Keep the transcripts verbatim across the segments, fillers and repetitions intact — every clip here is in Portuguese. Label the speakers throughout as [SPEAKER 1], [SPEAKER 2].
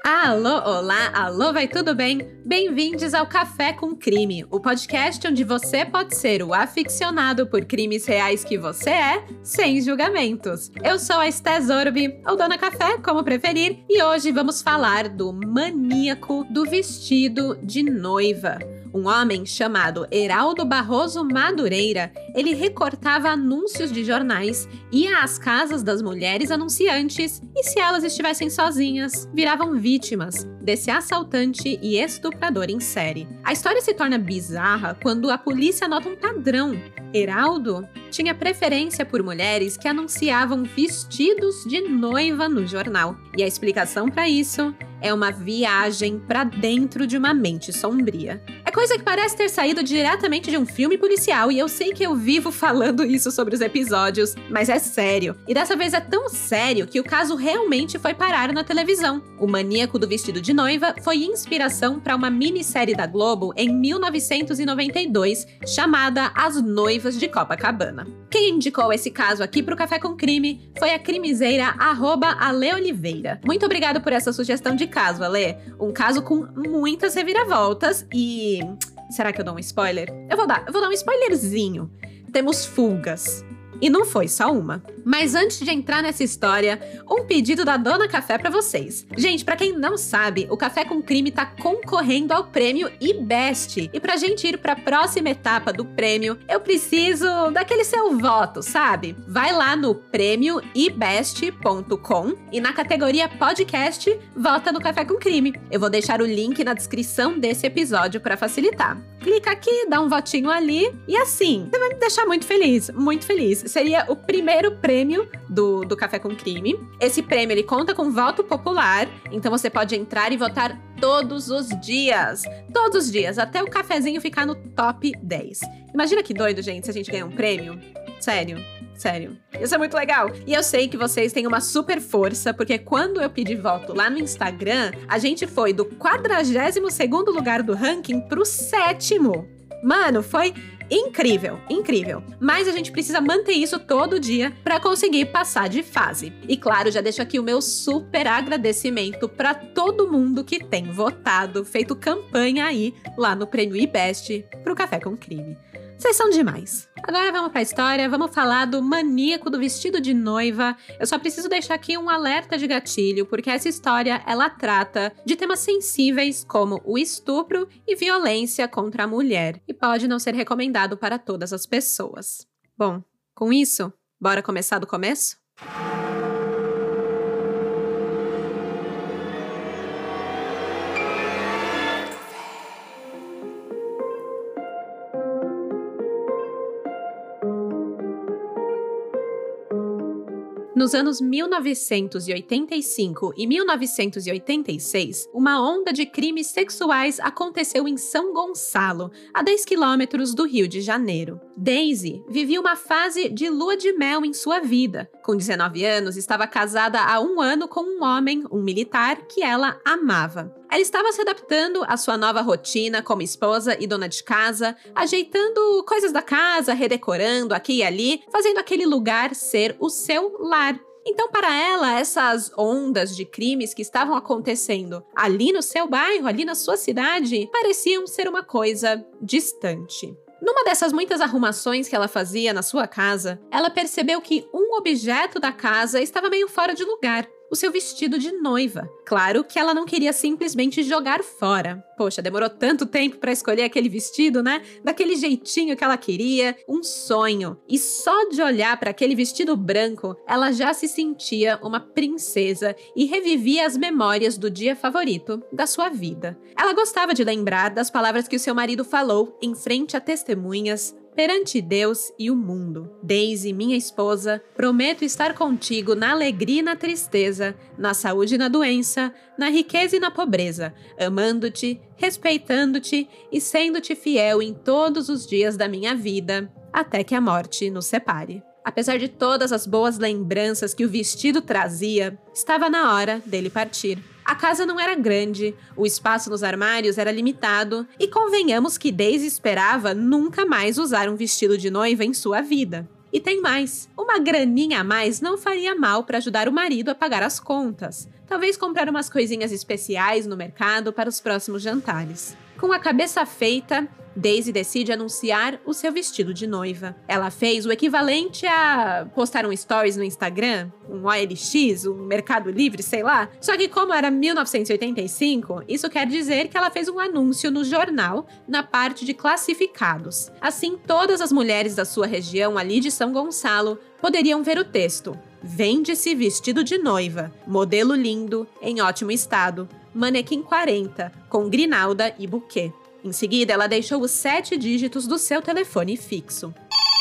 [SPEAKER 1] Alô, olá, alô, vai tudo bem? Bem-vindos ao Café com Crime, o podcast onde você pode ser o aficionado por crimes reais que você é, sem julgamentos. Eu sou a Esté Zorbi, ou Dona Café, como preferir, e hoje vamos falar do maníaco do vestido de noiva. Um homem chamado Heraldo Barroso Madureira, ele recortava anúncios de jornais, ia às casas das mulheres anunciantes e, se elas estivessem sozinhas, viravam vítimas desse assaltante e estuprador em série. A história se torna bizarra quando a polícia nota um padrão. Heraldo tinha preferência por mulheres que anunciavam vestidos de noiva no jornal. E a explicação para isso é uma viagem para dentro de uma mente sombria. É coisa que parece ter saído diretamente de um filme policial, e eu sei que eu vivo falando isso sobre os episódios, mas é sério. E dessa vez é tão sério que o caso realmente foi parar na televisão. O maníaco do vestido de noiva foi inspiração para uma minissérie da Globo em mil novecentos e noventa e dois, chamada As Noivas de Copacabana. Quem indicou esse caso aqui pro Café com Crime foi a crimiseira arroba Ale Oliveira. Muito obrigado por essa sugestão de caso, Ale. Um caso com muitas reviravoltas e... Será que eu dou um spoiler? Eu vou dar, eu vou dar um spoilerzinho. Temos fugas. E não foi só uma. Mas antes de entrar nessa história, um pedido da Dona Café pra vocês. Gente, pra quem não sabe, o Café com Crime tá concorrendo ao prêmio IBEST. E pra gente ir pra próxima etapa do prêmio, eu preciso daquele seu voto, sabe? Vai lá no prêmio i best ponto com e na categoria podcast, vota no Café com Crime. Eu vou deixar o link na descrição desse episódio pra facilitar. Clica aqui, dá um votinho ali e assim, você vai me deixar muito feliz, muito feliz. Seria o primeiro prêmio do, do Café com Crime. Esse prêmio, ele conta com voto popular, então você pode entrar e votar todos os dias. Todos os dias, até o cafezinho ficar no top dez. Imagina que doido, gente, se a gente ganhar um prêmio. Sério. Sério. Isso é muito legal. E eu sei que vocês têm uma super força, porque quando eu pedi voto lá no Instagram, a gente foi do quadragésimo segundo lugar do ranking pro sétimo. Mano, foi incrível, incrível. Mas a gente precisa manter isso todo dia pra conseguir passar de fase. E claro, já deixo aqui o meu super agradecimento pra todo mundo que tem votado, feito campanha aí lá no Prêmio IBEST pro Café com Crime. Vocês são demais. Agora vamos pra história, vamos falar do maníaco do vestido de noiva. Eu só preciso deixar aqui um alerta de gatilho, porque essa história, ela trata de temas sensíveis como o estupro e violência contra a mulher, e pode não ser recomendado para todas as pessoas. Bom, com isso, bora começar do começo? Nos anos mil novecentos e oitenta e cinco e mil novecentos e oitenta e seis, uma onda de crimes sexuais aconteceu em São Gonçalo, a dez quilômetros do Rio de Janeiro. Daisy vivia uma fase de lua de mel em sua vida. Com dezenove anos, estava casada há um ano com um homem, um militar, que ela amava. Ela estava se adaptando à sua nova rotina como esposa e dona de casa, ajeitando coisas da casa, redecorando aqui e ali, fazendo aquele lugar ser o seu lar. Então, para ela, essas ondas de crimes que estavam acontecendo ali no seu bairro, ali na sua cidade, pareciam ser uma coisa distante. Numa dessas muitas arrumações que ela fazia na sua casa, ela percebeu que um objeto da casa estava meio fora de lugar. O seu vestido de noiva. Claro que ela não queria simplesmente jogar fora. Poxa, demorou tanto tempo pra escolher aquele vestido, né? Daquele jeitinho que ela queria, um sonho. E só de olhar para aquele vestido branco, ela já se sentia uma princesa e revivia as memórias do dia favorito da sua vida. Ela gostava de lembrar das palavras que o seu marido falou em frente a testemunhas, perante Deus e o mundo. Daisy, minha esposa, prometo estar contigo na alegria e na tristeza, na saúde e na doença, na riqueza e na pobreza, amando-te, respeitando-te e sendo-te fiel em todos os dias da minha vida, até que a morte nos separe. Apesar de todas as boas lembranças que o vestido trazia, estava na hora dele partir. A casa não era grande, o espaço nos armários era limitado e convenhamos que Daisy esperava nunca mais usar um vestido de noiva em sua vida. E tem mais, uma graninha a mais não faria mal para ajudar o marido a pagar as contas. Talvez comprar umas coisinhas especiais no mercado para os próximos jantares. Com a cabeça feita, Daisy decide anunciar o seu vestido de noiva. Ela fez o equivalente a postar um stories no Instagram, um O L X, um Mercado Livre, sei lá. Só que como era mil novecentos e oitenta e cinco, isso quer dizer que ela fez um anúncio no jornal, na parte de classificados. Assim, todas as mulheres da sua região ali de São Gonçalo poderiam ver o texto. Vende-se vestido de noiva, modelo lindo, em ótimo estado, manequim quarenta, com grinalda e buquê. Em seguida, ela deixou os sete dígitos do seu telefone fixo.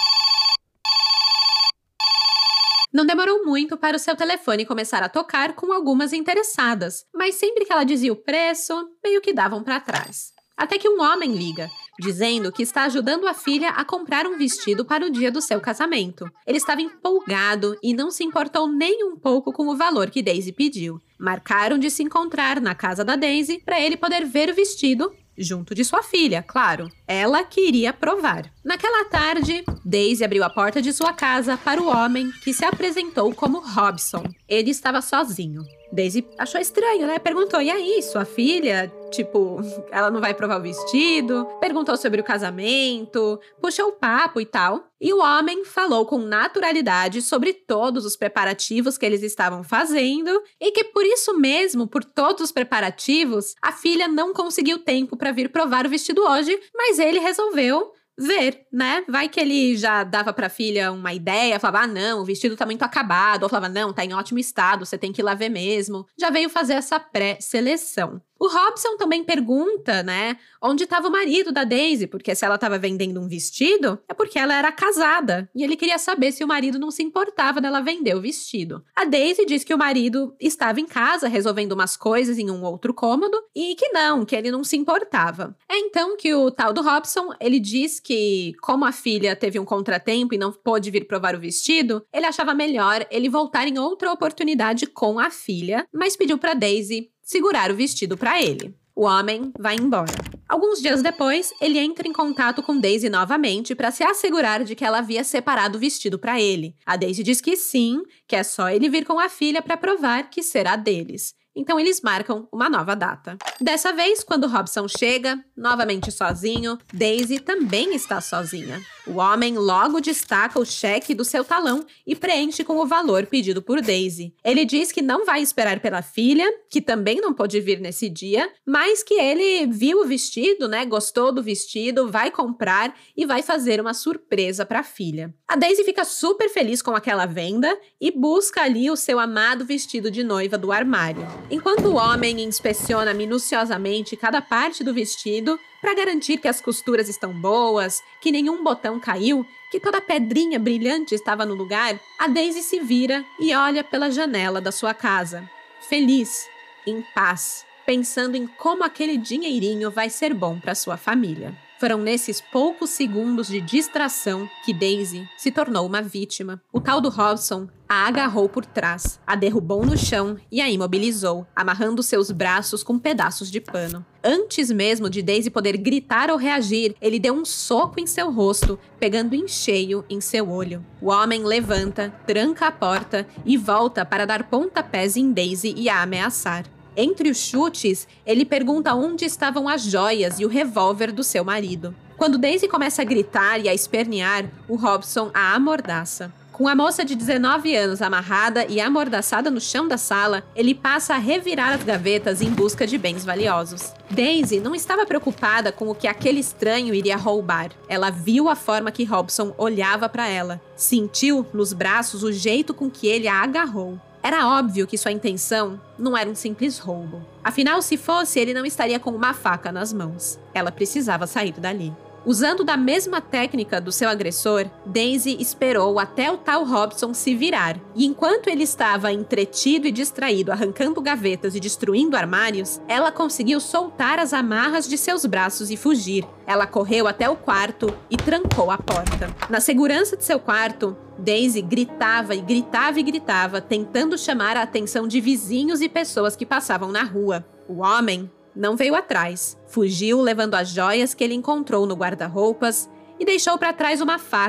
[SPEAKER 1] Não demorou muito para o seu telefone começar a tocar com algumas interessadas, mas sempre que ela dizia o preço, meio que davam para trás. Até que um homem liga, dizendo que está ajudando a filha a comprar um vestido para o dia do seu casamento. Ele estava empolgado e não se importou nem um pouco com o valor que Daisy pediu. Marcaram de se encontrar na casa da Daisy para ele poder ver o vestido, junto de sua filha, claro. Ela queria provar. Naquela tarde, Daisy abriu a porta de sua casa para o homem que se apresentou como Robson. Ele estava sozinho. Daisy achou estranho, né? Perguntou, e aí, sua filha? Tipo, ela não vai provar o vestido? Perguntou sobre o casamento, puxou o papo e tal. E o homem falou com naturalidade sobre todos os preparativos que eles estavam fazendo e que por isso mesmo, por todos os preparativos, a filha não conseguiu tempo para vir provar o vestido hoje, mas ele resolveu ver, né? Vai que ele já dava pra filha uma ideia, falava, ah, não, o vestido tá muito acabado, ou falava, não, tá em ótimo estado, você tem que ir lá ver mesmo. Já veio fazer essa pré-seleção. O Robson também pergunta, né, onde estava o marido da Daisy, porque se ela estava vendendo um vestido, é porque ela era casada, e ele queria saber se o marido não se importava dela vender o vestido. A Daisy diz que o marido estava em casa resolvendo umas coisas em um outro cômodo, e que não, que ele não se importava. É então que o tal do Robson, ele diz que, como a filha teve um contratempo e não pôde vir provar o vestido, ele achava melhor ele voltar em outra oportunidade com a filha, mas pediu para Daisy segurar o vestido para ele. O homem vai embora. Alguns dias depois, ele entra em contato com Daisy novamente para se assegurar de que ela havia separado o vestido para ele. A Daisy diz que sim, que é só ele vir com a filha para provar que será deles. Então eles marcam uma nova data. Dessa vez, quando Robson chega, novamente sozinho, Daisy também está sozinha. O homem logo destaca o cheque do seu talão e preenche com o valor pedido por Daisy. Ele diz que não vai esperar pela filha, que também não pôde vir nesse dia, mas que ele viu o vestido, né, gostou do vestido, vai comprar e vai fazer uma surpresa para a filha. A Daisy fica super feliz com aquela venda e busca ali o seu amado vestido de noiva do armário. Enquanto o homem inspeciona minuciosamente cada parte do vestido para garantir que as costuras estão boas, que nenhum botão caiu, que toda pedrinha brilhante estava no lugar, a Daisy se vira e olha pela janela da sua casa, feliz, em paz, pensando em como aquele dinheirinho vai ser bom para sua família. Foram nesses poucos segundos de distração que Daisy se tornou uma vítima. O tal do Robson a agarrou por trás, a derrubou no chão e a imobilizou, amarrando seus braços com pedaços de pano. Antes mesmo de Daisy poder gritar ou reagir, ele deu um soco em seu rosto, pegando em cheio em seu olho. O homem levanta, tranca a porta e volta para dar pontapés em Daisy e a ameaçar. Entre os chutes, ele pergunta onde estavam as joias e o revólver do seu marido. Quando Daisy começa a gritar e a espernear, o Robson a amordaça. Com a moça de dezenove anos amarrada e amordaçada no chão da sala, ele passa a revirar as gavetas em busca de bens valiosos. Daisy não estava preocupada com o que aquele estranho iria roubar. Ela viu a forma que Robson olhava para ela. Sentiu nos braços o jeito com que ele a agarrou. Era óbvio que sua intenção não era um simples roubo. Afinal, se fosse, ele não estaria com uma faca nas mãos. Ela precisava sair dali. Usando da mesma técnica do seu agressor, Daisy esperou até o tal Robson se virar. E enquanto ele estava entretido e distraído arrancando gavetas e destruindo armários, ela conseguiu soltar as amarras de seus braços e fugir. Ela correu até o quarto e trancou a porta. Na segurança de seu quarto, Daisy gritava e gritava e gritava, tentando chamar a atenção de vizinhos e pessoas que passavam na rua. O homem não veio atrás. Fugiu levando as joias que ele encontrou no guarda-roupas e deixou para trás uma faca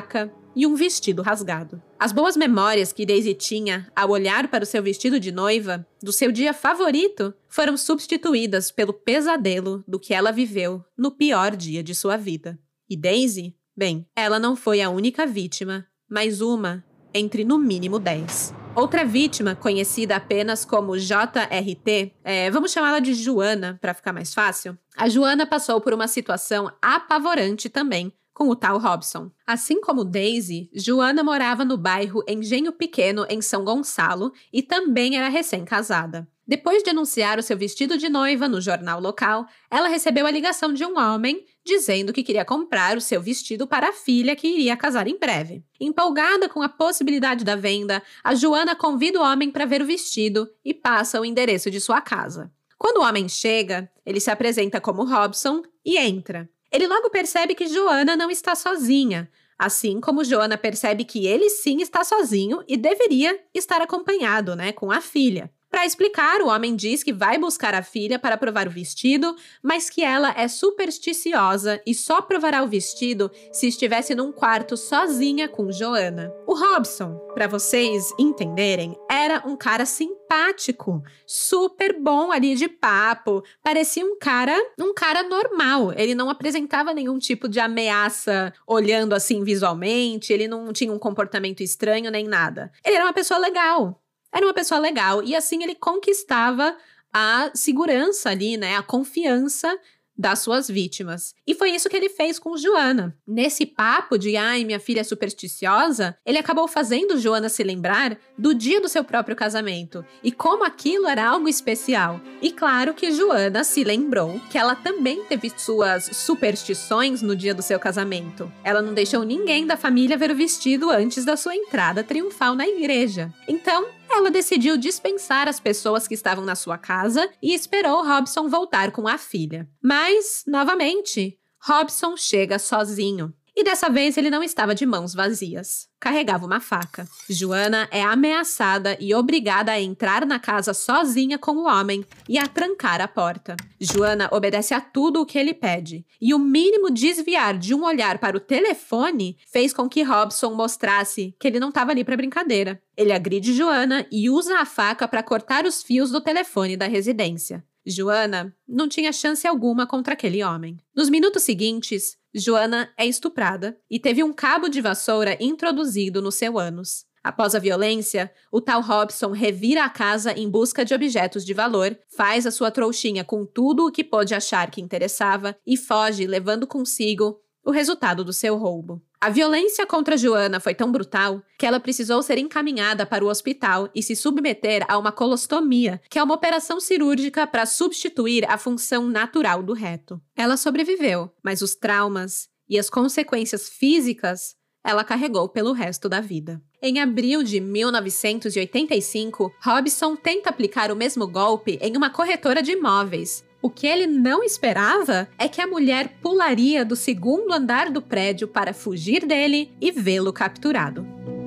[SPEAKER 1] e um vestido rasgado. As boas memórias que Daisy tinha ao olhar para o seu vestido de noiva, do seu dia favorito, foram substituídas pelo pesadelo do que ela viveu no pior dia de sua vida. E Daisy? Bem, ela não foi a única vítima, mas uma entre no mínimo dez. Outra vítima, conhecida apenas como J R T, é, vamos chamá-la de Joana para ficar mais fácil, a Joana passou por uma situação apavorante também com o tal Robson. Assim como Daisy, Joana morava no bairro Engenho Pequeno, em São Gonçalo, e também era recém-casada. Depois de anunciar o seu vestido de noiva no jornal local, ela recebeu a ligação de um homem dizendo que queria comprar o seu vestido para a filha que iria casar em breve. Empolgada com a possibilidade da venda, a Joana convida o homem para ver o vestido e passa o endereço de sua casa. Quando o homem chega, ele se apresenta como Robson e entra. Ele logo percebe que Joana não está sozinha, assim como Joana percebe que ele sim está sozinho e deveria estar acompanhado, né, com a filha. Para explicar, o homem diz que vai buscar a filha para provar o vestido, mas que ela é supersticiosa e só provará o vestido se estivesse num quarto sozinha com Joana. O Robson, para vocês entenderem, era um cara simpático, super bom ali de papo, parecia um cara, um cara normal. Ele não apresentava nenhum tipo de ameaça olhando assim visualmente, ele não tinha um comportamento estranho nem nada. Ele era uma pessoa legal. Era uma pessoa legal e assim ele conquistava a segurança ali, né, a confiança das suas vítimas. E foi isso que ele fez com Joana. Nesse papo de, ai, minha filha é supersticiosa, ele acabou fazendo Joana se lembrar do dia do seu próprio casamento e como aquilo era algo especial. E claro que Joana se lembrou que ela também teve suas superstições no dia do seu casamento. Ela não deixou ninguém da família ver o vestido antes da sua entrada triunfal na igreja. Então, ela decidiu dispensar as pessoas que estavam na sua casa e esperou Robson voltar com a filha. Mas, novamente, Robson chega sozinho. E dessa vez ele não estava de mãos vazias. Carregava uma faca. Joana é ameaçada e obrigada a entrar na casa sozinha com o homem e a trancar a porta. Joana obedece a tudo o que ele pede. E o mínimo desviar de um olhar para o telefone fez com que Robson mostrasse que ele não estava ali para brincadeira. Ele agride Joana e usa a faca para cortar os fios do telefone da residência. Joana não tinha chance alguma contra aquele homem. Nos minutos seguintes, Joana é estuprada e teve um cabo de vassoura introduzido no seu ânus. Após a violência, o tal Robson revira a casa em busca de objetos de valor, faz a sua trouxinha com tudo o que pôde achar que interessava e foge, levando consigo o resultado do seu roubo. A violência contra Joana foi tão brutal que ela precisou ser encaminhada para o hospital e se submeter a uma colostomia, que é uma operação cirúrgica para substituir a função natural do reto. Ela sobreviveu, mas os traumas e as consequências físicas ela carregou pelo resto da vida. Em abril de mil novecentos e oitenta e cinco, Robson tenta aplicar o mesmo golpe em uma corretora de imóveis. O que ele não esperava é que a mulher pularia do segundo andar do prédio para fugir dele e vê-lo capturado.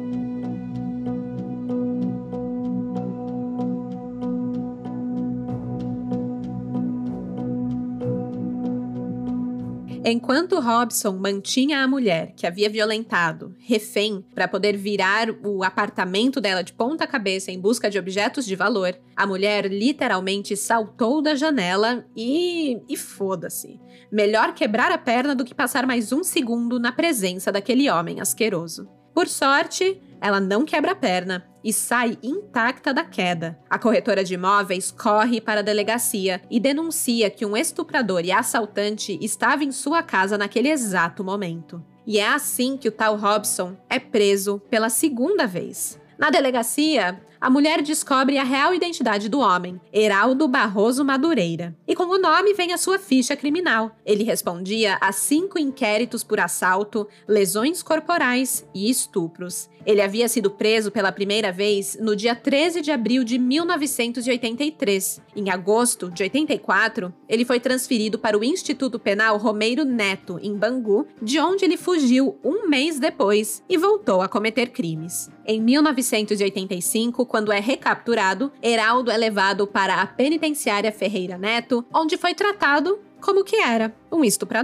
[SPEAKER 1] Enquanto Robson mantinha a mulher que havia violentado refém para poder virar o apartamento dela de ponta cabeça em busca de objetos de valor, a mulher literalmente saltou da janela e... e foda-se. Melhor quebrar a perna do que passar mais um segundo na presença daquele homem asqueroso. Por sorte, ela não quebra a perna e sai intacta da queda. A corretora de imóveis corre para a delegacia e denuncia que um estuprador e assaltante estava em sua casa naquele exato momento. E é assim que o tal Robson é preso pela segunda vez. Na delegacia, a mulher descobre a real identidade do homem, Heraldo Barroso Madureira. E com o nome vem a sua ficha criminal. Ele respondia a cinco inquéritos por assalto, lesões corporais e estupros. Ele havia sido preso pela primeira vez no dia treze de abril de mil novecentos e oitenta e três. Em agosto de oitenta e quatro, ele foi transferido para o Instituto Penal Romeiro Neto, em Bangu, de onde ele fugiu um mês depois e voltou a cometer crimes. Em mil novecentos e oitenta e cinco, quando é recapturado, Heraldo é levado para a penitenciária Ferreira Neto, onde foi tratado como que era um estuprador.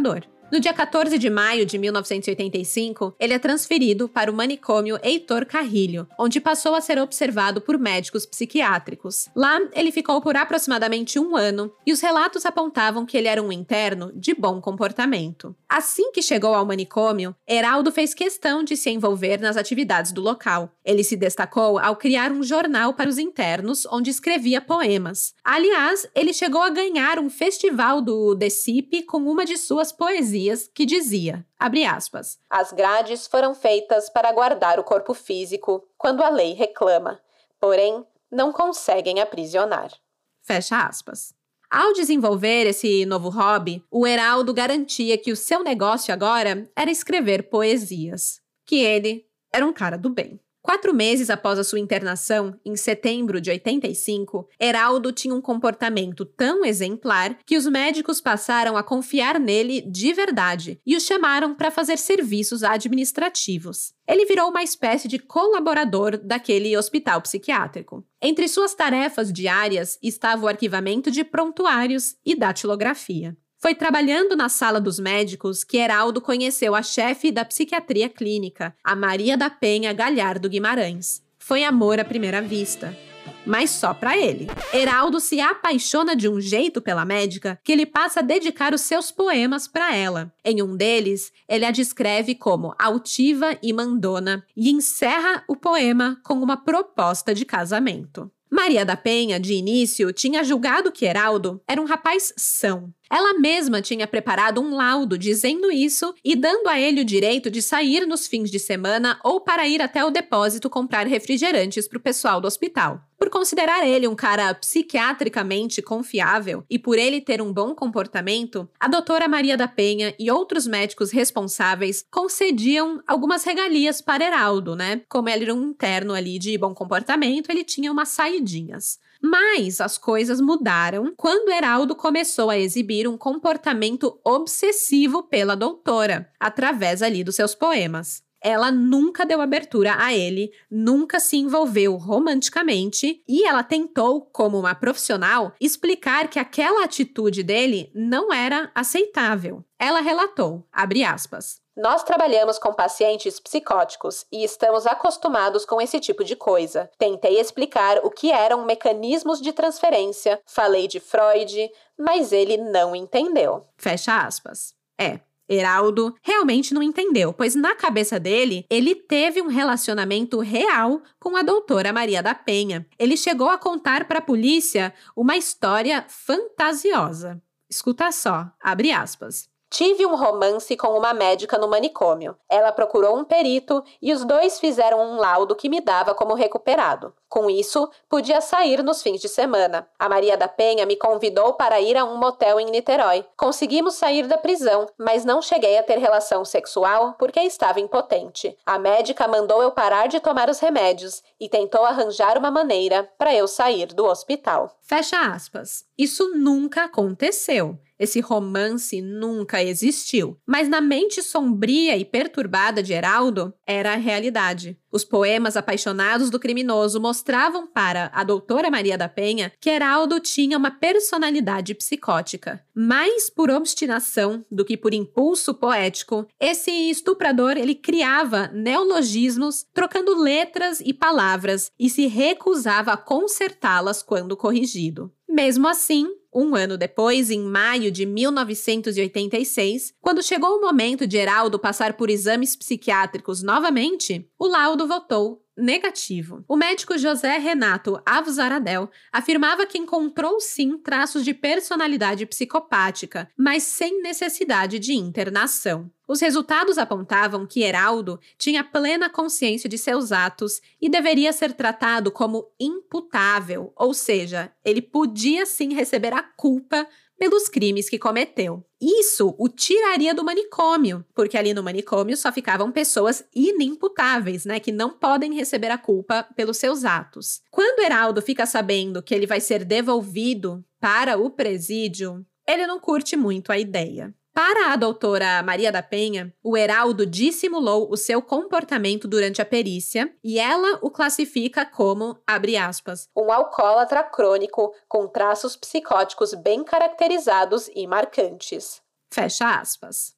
[SPEAKER 1] No dia quatorze de maio de mil novecentos e oitenta e cinco, ele é transferido para o manicômio Heitor Carrilho, onde passou a ser observado por médicos psiquiátricos. Lá, ele ficou por aproximadamente um ano e os relatos apontavam que ele era um interno de bom comportamento. Assim que chegou ao manicômio, Heraldo fez questão de se envolver nas atividades do local. Ele se destacou ao criar um jornal para os internos, onde escrevia poemas. Aliás, ele chegou a ganhar um festival do D C I P com uma de suas poesias que dizia, abre aspas, as grades foram feitas para guardar o corpo físico quando a lei reclama, porém não conseguem aprisionar. Fecha aspas. Ao desenvolver esse novo hobby, o Heraldo garantia que o seu negócio agora era escrever poesias, que ele era um cara do bem. Quatro meses após a sua internação, em setembro de oitenta e cinco, Heraldo tinha um comportamento tão exemplar que os médicos passaram a confiar nele de verdade e o chamaram para fazer serviços administrativos. Ele virou uma espécie de colaborador daquele hospital psiquiátrico. Entre suas tarefas diárias estava o arquivamento de prontuários e datilografia. Foi trabalhando na sala dos médicos que Heraldo conheceu a chefe da psiquiatria clínica, a Maria da Penha Galhardo Guimarães. Foi amor à primeira vista. Mas só para ele. Heraldo se apaixona de um jeito pela médica que ele passa a dedicar os seus poemas para ela. Em um deles, ele a descreve como altiva e mandona e encerra o poema com uma proposta de casamento. Maria da Penha, de início, tinha julgado que Heraldo era um rapaz são. Ela mesma tinha preparado um laudo dizendo isso e dando a ele o direito de sair nos fins de semana ou para ir até o depósito comprar refrigerantes para o pessoal do hospital. Por considerar ele um cara psiquiatricamente confiável e por ele ter um bom comportamento, a doutora Maria da Penha e outros médicos responsáveis concediam algumas regalias para Heraldo, né? Como ele era um interno ali de bom comportamento, ele tinha umas saidinhas. Mas as coisas mudaram quando Heraldo começou a exibir um comportamento obsessivo pela doutora, através ali dos seus poemas. Ela nunca deu abertura a ele, nunca se envolveu romanticamente e ela tentou, como uma profissional, explicar que aquela atitude dele não era aceitável. Ela relatou, abre aspas, nós trabalhamos com pacientes psicóticos e estamos acostumados com esse tipo de coisa. Tentei explicar o que eram mecanismos de transferência, falei de Freud, mas ele não entendeu. Fecha aspas. É. Heraldo realmente não entendeu, pois na cabeça dele, ele teve um relacionamento real com a doutora Maria da Penha. Ele chegou a contar para a polícia uma história fantasiosa. Escuta só, abre aspas. Tive um romance com uma médica no manicômio. Ela procurou um perito e os dois fizeram um laudo que me dava como recuperado. Com isso, podia sair nos fins de semana. A Maria da Penha me convidou para ir a um motel em Niterói. Conseguimos sair da prisão, mas não cheguei a ter relação sexual porque estava impotente. A médica mandou eu parar de tomar os remédios e tentou arranjar uma maneira para eu sair do hospital. Fecha aspas. Isso nunca aconteceu. Esse romance nunca existiu. Mas na mente sombria e perturbada de Heraldo, era a realidade. Os poemas apaixonados do criminoso mostravam para a doutora Maria da Penha que Heraldo tinha uma personalidade psicótica. Mais por obstinação do que por impulso poético, esse estuprador ele criava neologismos, trocando letras e palavras, e se recusava a consertá-las quando corrigido. Mesmo assim, um ano depois, em maio de mil novecentos e oitenta e seis, quando chegou o momento de Heraldo passar por exames psiquiátricos novamente, o laudo voltou negativo. O médico José Renato Avzaradel afirmava que encontrou sim traços de personalidade psicopática, mas sem necessidade de internação. Os resultados apontavam que Heraldo tinha plena consciência de seus atos e deveria ser tratado como imputável, ou seja, ele podia sim receber a culpa pelos crimes que cometeu. Isso o tiraria do manicômio, porque ali no manicômio só ficavam pessoas inimputáveis, né, que não podem receber a culpa pelos seus atos. Quando Heraldo fica sabendo que ele vai ser devolvido para o presídio, ele não curte muito a ideia. Para a doutora Maria da Penha, o Heraldo dissimulou o seu comportamento durante a perícia e ela o classifica como, abre aspas, um alcoólatra crônico com traços psicóticos bem caracterizados e marcantes. Fecha aspas.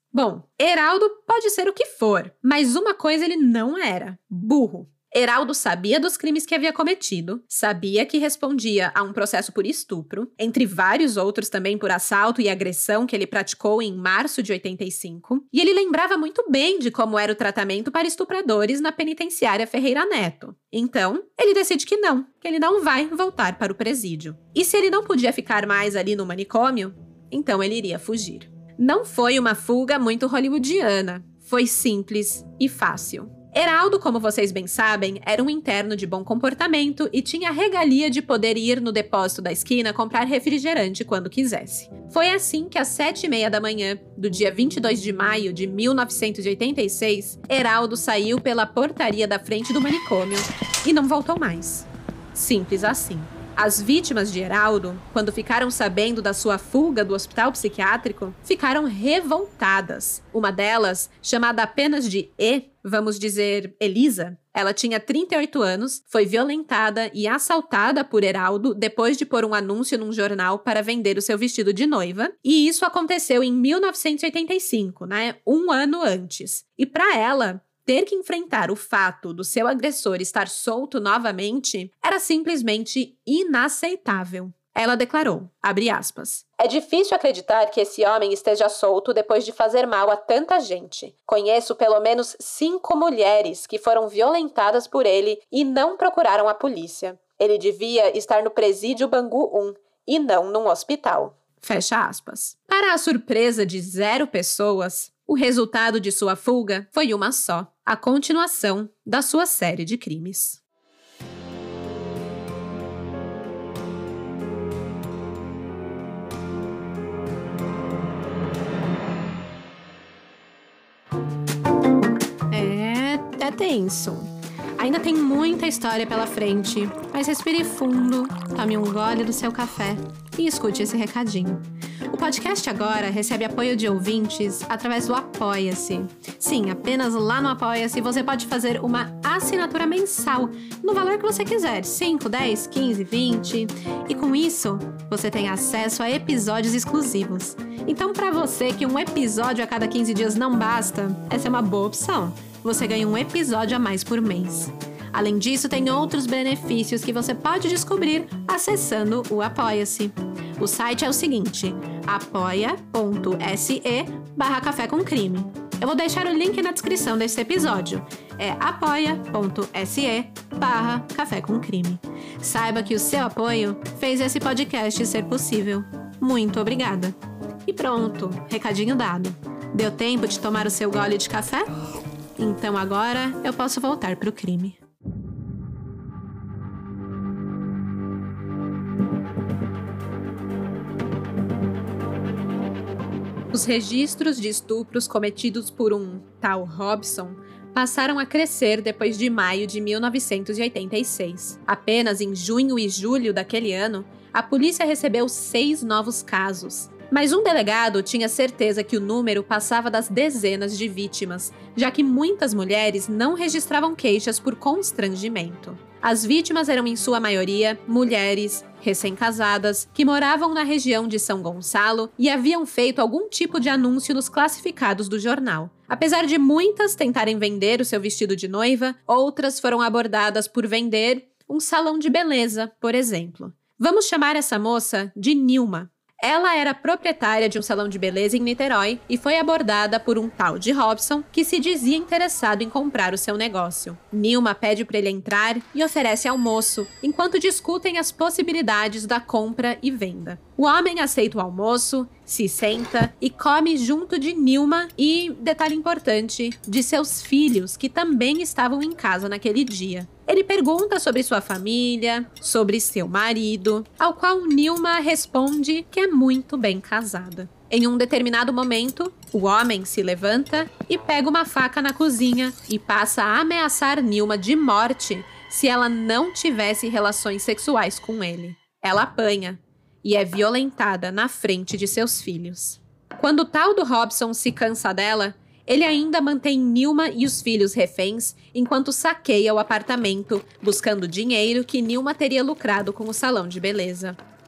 [SPEAKER 1] Bom, Heraldo pode ser o que for, mas uma coisa ele não era: burro. Heraldo sabia dos crimes que havia cometido, sabia que respondia a um processo por estupro, entre vários outros também por assalto e agressão que ele praticou em março de oitenta e cinco, e ele lembrava muito bem de como era o tratamento para estupradores na penitenciária Ferreira Neto. Então, ele decide que não, que ele não vai voltar para o presídio. E se ele não podia ficar mais ali no manicômio, então ele iria fugir. Não foi uma fuga muito hollywoodiana, foi simples e fácil. Heraldo, como vocês bem sabem, era um interno de bom comportamento e tinha a regalia de poder ir no depósito da esquina comprar refrigerante quando quisesse. Foi assim que às sete e meia da manhã, do dia vinte e dois de maio de mil novecentos e oitenta e seis, Heraldo saiu pela portaria da frente do manicômio e não voltou mais. Simples assim. As vítimas de Heraldo, quando ficaram sabendo da sua fuga do hospital psiquiátrico, ficaram revoltadas. Uma delas, chamada apenas de E, vamos dizer Elisa, ela tinha trinta e oito anos, foi violentada e assaltada por Heraldo depois de pôr um anúncio num jornal para vender o seu vestido de noiva, e isso aconteceu em mil novecentos e oitenta e cinco, né? Um ano antes. E para ela, ter que enfrentar o fato do seu agressor estar solto novamente era simplesmente inaceitável. Ela declarou, abre aspas, "É difícil acreditar que esse homem esteja solto depois de fazer mal a tanta gente. Conheço pelo menos cinco mulheres que foram violentadas por ele e não procuraram a polícia. Ele devia estar no presídio Bangu um e não num hospital." Fecha aspas. Para a surpresa de zero pessoas, o resultado de sua fuga foi uma só: a continuação da sua série de crimes. É, é tenso. Ainda tem muita história pela frente, mas respire fundo, tome um gole do seu café e escute esse recadinho. O podcast agora recebe apoio de ouvintes através do Apoia-se. Sim, apenas lá no Apoia-se você pode fazer uma assinatura mensal, no valor que você quiser, cinco, dez, quinze, vinte. E com isso, você tem acesso a episódios exclusivos. Então, para você que um episódio a cada quinze dias não basta, essa é uma boa opção. Você ganha um episódio a mais por mês. Além disso, tem outros benefícios que você pode descobrir acessando o Apoia-se. O site é o seguinte, apoia.se barra café com crime. Eu vou deixar o link na descrição desse episódio. É apoia.se barra café com crime. Saiba que o seu apoio fez esse podcast ser possível. Muito obrigada. E pronto, recadinho dado. Deu tempo de tomar o seu gole de café? Então agora eu posso voltar para o crime. Os registros de estupros cometidos por um tal Robson passaram a crescer depois de maio de mil novecentos e oitenta e seis. Apenas em junho e julho daquele ano, a polícia recebeu seis novos casos. Mas um delegado tinha certeza que o número passava das dezenas de vítimas, já que muitas mulheres não registravam queixas por constrangimento. As vítimas eram, em sua maioria, mulheres recém-casadas que moravam na região de São Gonçalo e haviam feito algum tipo de anúncio nos classificados do jornal. Apesar de muitas tentarem vender o seu vestido de noiva, outras foram abordadas por vender um salão de beleza, por exemplo. Vamos chamar essa moça de Nilma. Ela era proprietária de um salão de beleza em Niterói e foi abordada por um tal de Robson que se dizia interessado em comprar o seu negócio. Nilma pede para ele entrar e oferece almoço, enquanto discutem as possibilidades da compra e venda. O homem aceita o almoço, se senta e come junto de Nilma e, detalhe importante, de seus filhos que também estavam em casa naquele dia. Ele pergunta sobre sua família, sobre seu marido, ao qual Nilma responde que é muito bem casada. Em um determinado momento, o homem se levanta e pega uma faca na cozinha e passa a ameaçar Nilma de morte se ela não tivesse relações sexuais com ele. Ela apanha e é violentada na frente de seus filhos. Quando o tal do Robson se cansa dela, ele ainda mantém Nilma e os filhos reféns enquanto saqueia o apartamento, buscando dinheiro que Nilma teria lucrado com o salão de beleza.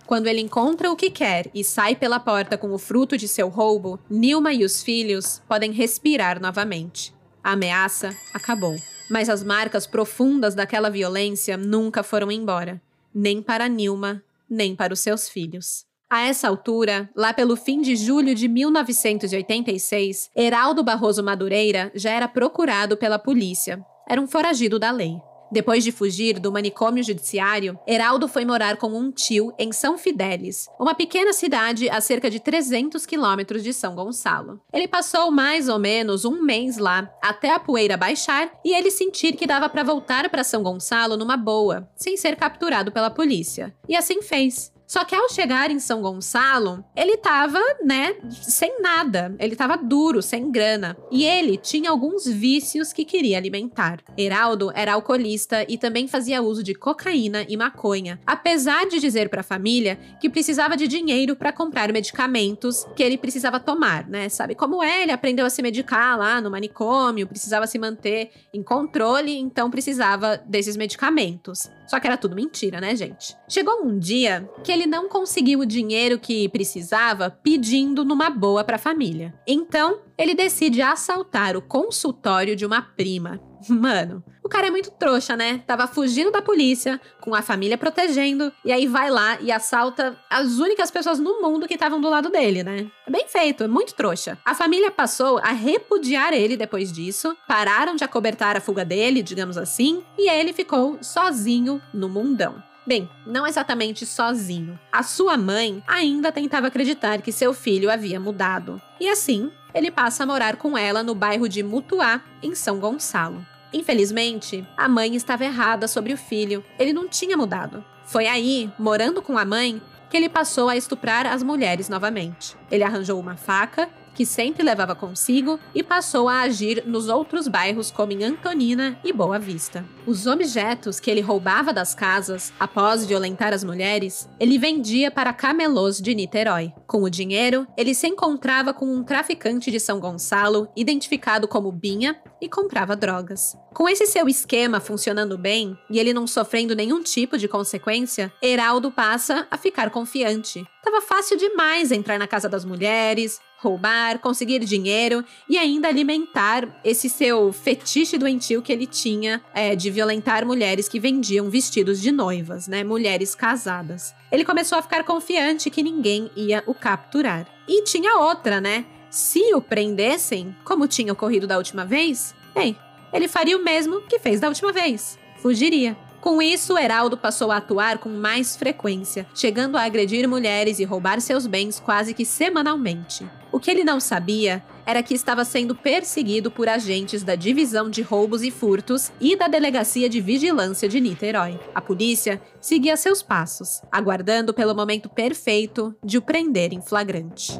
[SPEAKER 1] Quando ele encontra o que quer e sai pela porta com o fruto de seu roubo, Nilma e os filhos podem respirar novamente. A ameaça acabou. Mas as marcas profundas daquela violência nunca foram embora. Nem para Nilma, nem para os seus filhos. A essa altura, lá pelo fim de julho de mil novecentos e oitenta e seis, Heraldo Barroso Madureira já era procurado pela polícia. Era um foragido da lei. Depois de fugir do manicômio judiciário, Heraldo foi morar com um tio em São Fidélis, uma pequena cidade a cerca de trezentos quilômetros de São Gonçalo. Ele passou mais ou menos um mês lá, até a poeira baixar e ele sentir que dava para voltar para São Gonçalo numa boa, sem ser capturado pela polícia. E assim fez. Só que ao chegar em São Gonçalo, ele tava, né, sem nada. Ele tava duro, sem grana. E ele tinha alguns vícios que queria alimentar. Heraldo era alcoolista e também fazia uso de cocaína e maconha, apesar de dizer para a família que precisava de dinheiro para comprar medicamentos que ele precisava tomar, né? Sabe como é? Ele aprendeu a se medicar lá no manicômio, precisava se manter em controle, então precisava desses medicamentos. Só que era tudo mentira, né, gente? Chegou um dia que ele não conseguiu o dinheiro que precisava pedindo numa boa para a família. Então, ele decide assaltar o consultório de uma prima. Mano, o cara é muito trouxa, né? Tava fugindo da polícia, com a família protegendo, e aí vai lá e assalta as únicas pessoas no mundo que estavam do lado dele, né? É bem feito, é muito trouxa. A família passou a repudiar ele depois disso, pararam de acobertar a fuga dele, digamos assim, e ele ficou sozinho no mundão. Bem, não exatamente sozinho. A sua mãe ainda tentava acreditar que seu filho havia mudado. E assim, ele passa a morar com ela no bairro de Mutuá, em São Gonçalo. Infelizmente, a mãe estava errada sobre o filho. Ele não tinha mudado. Foi aí, morando com a mãe, que ele passou a estuprar as mulheres novamente. Ele arranjou uma faca, que sempre levava consigo, e passou a agir nos outros bairros como em Antonina e Boa Vista. Os objetos que ele roubava das casas, após violentar as mulheres, ele vendia para camelôs de Niterói. Com o dinheiro, ele se encontrava com um traficante de São Gonçalo, identificado como Binha, e comprava drogas. Com esse seu esquema funcionando bem, e ele não sofrendo nenhum tipo de consequência, Heraldo passa a ficar confiante. Tava fácil demais entrar na casa das mulheres, roubar, conseguir dinheiro e ainda alimentar esse seu fetiche doentio que ele tinha é, de violentar mulheres que vendiam vestidos de noivas, né? Mulheres casadas. Ele começou a ficar confiante que ninguém ia o capturar. E tinha outra, né? Se o prendessem, como tinha ocorrido da última vez, bem, ele faria o mesmo que fez da última vez. Fugiria. Com isso, Heraldo passou a atuar com mais frequência, chegando a agredir mulheres e roubar seus bens quase que semanalmente. O que ele não sabia era que estava sendo perseguido por agentes da Divisão de Roubos e Furtos e da Delegacia de Vigilância de Niterói. A polícia seguia seus passos, aguardando pelo momento perfeito de o prender em flagrante.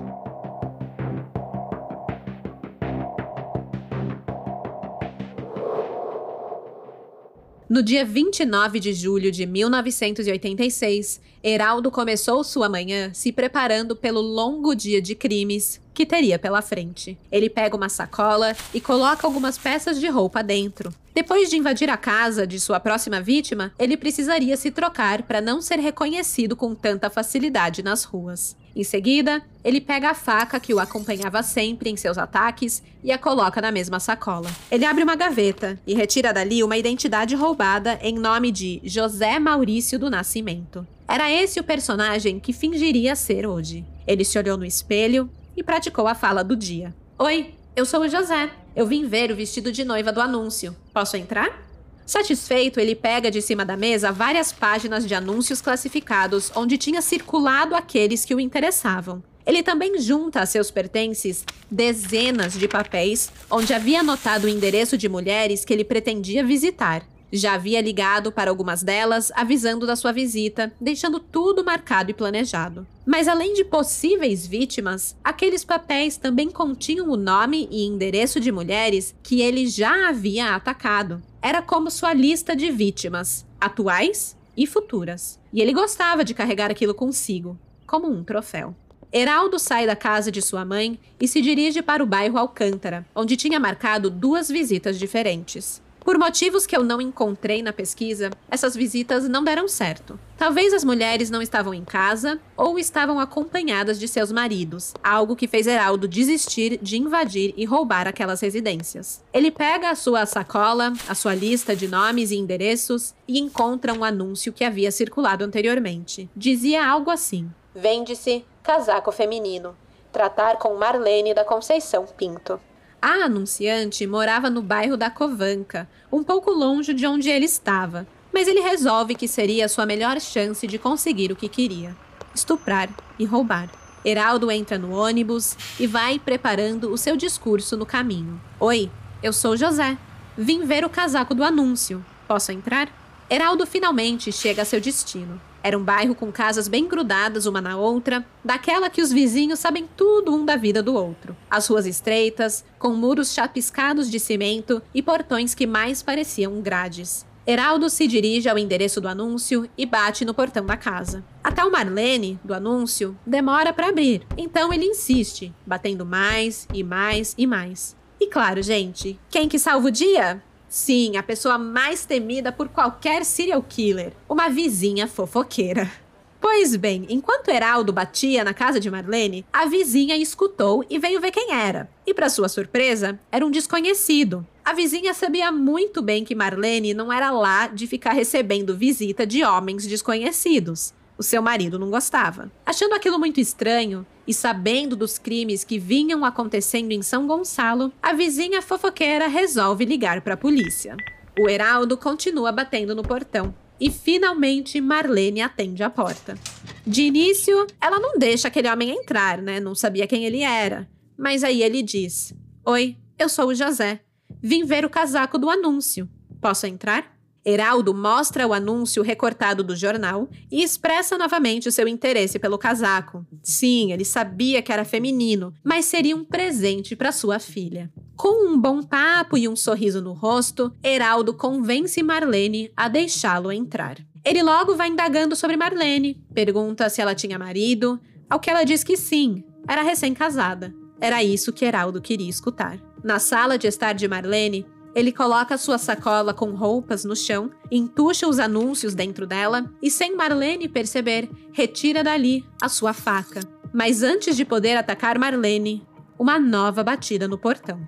[SPEAKER 1] No dia vinte e nove de julho de mil novecentos e oitenta e seis, Heraldo começou sua manhã se preparando pelo longo dia de crimes que teria pela frente. Ele pega uma sacola e coloca algumas peças de roupa dentro. Depois de invadir a casa de sua próxima vítima, ele precisaria se trocar para não ser reconhecido com tanta facilidade nas ruas. Em seguida, ele pega a faca que o acompanhava sempre em seus ataques e a coloca na mesma sacola. Ele abre uma gaveta e retira dali uma identidade roubada em nome de José Maurício do Nascimento. Era esse o personagem que fingiria ser hoje. Ele se olhou no espelho e praticou a fala do dia. Oi, eu sou o José. Eu vim ver o vestido de noiva do anúncio. Posso entrar? Satisfeito, ele pega de cima da mesa várias páginas de anúncios classificados onde tinha circulado aqueles que o interessavam. Ele também junta a seus pertences dezenas de papéis onde havia anotado o endereço de mulheres que ele pretendia visitar. Já havia ligado para algumas delas, avisando da sua visita, deixando tudo marcado e planejado. Mas além de possíveis vítimas, aqueles papéis também continham o nome e endereço de mulheres que ele já havia atacado. Era como sua lista de vítimas, atuais e futuras. E ele gostava de carregar aquilo consigo, como um troféu. Heraldo sai da casa de sua mãe e se dirige para o bairro Alcântara, onde tinha marcado duas visitas diferentes. Por motivos que eu não encontrei na pesquisa, essas visitas não deram certo. Talvez as mulheres não estavam em casa ou estavam acompanhadas de seus maridos, algo que fez Heraldo desistir de invadir e roubar aquelas residências. Ele pega a sua sacola, a sua lista de nomes e endereços e encontra um anúncio que havia circulado anteriormente. Dizia algo assim: vende-se casaco feminino. Tratar com Marlene da Conceição Pinto. A anunciante morava no bairro da Covanca, um pouco longe de onde ele estava, mas ele resolve que seria a sua melhor chance de conseguir o que queria: estuprar e roubar. Heraldo entra no ônibus e vai preparando o seu discurso no caminho. Oi, eu sou José. Vim ver o casaco do anúncio. Posso entrar? Heraldo finalmente chega a seu destino. Era um bairro com casas bem grudadas uma na outra, daquela que os vizinhos sabem tudo um da vida do outro. As ruas estreitas, com muros chapiscados de cimento e portões que mais pareciam grades. Heraldo se dirige ao endereço do anúncio e bate no portão da casa. A tal Marlene, do anúncio, demora para abrir, então ele insiste, batendo mais e mais e mais. E claro, gente, quem que salva o dia? Sim, a pessoa mais temida por qualquer serial killer, uma vizinha fofoqueira. Pois bem, enquanto Heraldo batia na casa de Marlene, a vizinha escutou e veio ver quem era. E para sua surpresa, era um desconhecido. A vizinha sabia muito bem que Marlene não era lá de ficar recebendo visita de homens desconhecidos. O seu marido não gostava. Achando aquilo muito estranho e sabendo dos crimes que vinham acontecendo em São Gonçalo, a vizinha fofoqueira resolve ligar para a polícia. O Heraldo continua batendo no portão e finalmente Marlene atende a porta. De início, ela não deixa aquele homem entrar, né? Não sabia quem ele era. Mas aí ele diz: Oi, eu sou o José. Vim ver o casaco do anúncio. Posso entrar? Heraldo mostra o anúncio recortado do jornal e expressa novamente o seu interesse pelo casaco. Sim, ele sabia que era feminino, mas seria um presente para sua filha. Com um bom papo e um sorriso no rosto, Heraldo convence Marlene a deixá-lo entrar. Ele logo vai indagando sobre Marlene, pergunta se ela tinha marido, ao que ela diz que sim, era recém-casada. Era isso que Heraldo queria escutar. Na sala de estar de Marlene, ele coloca sua sacola com roupas no chão, entuxa os anúncios dentro dela e, sem Marlene perceber, retira dali a sua faca. Mas antes de poder atacar Marlene, uma nova batida no portão.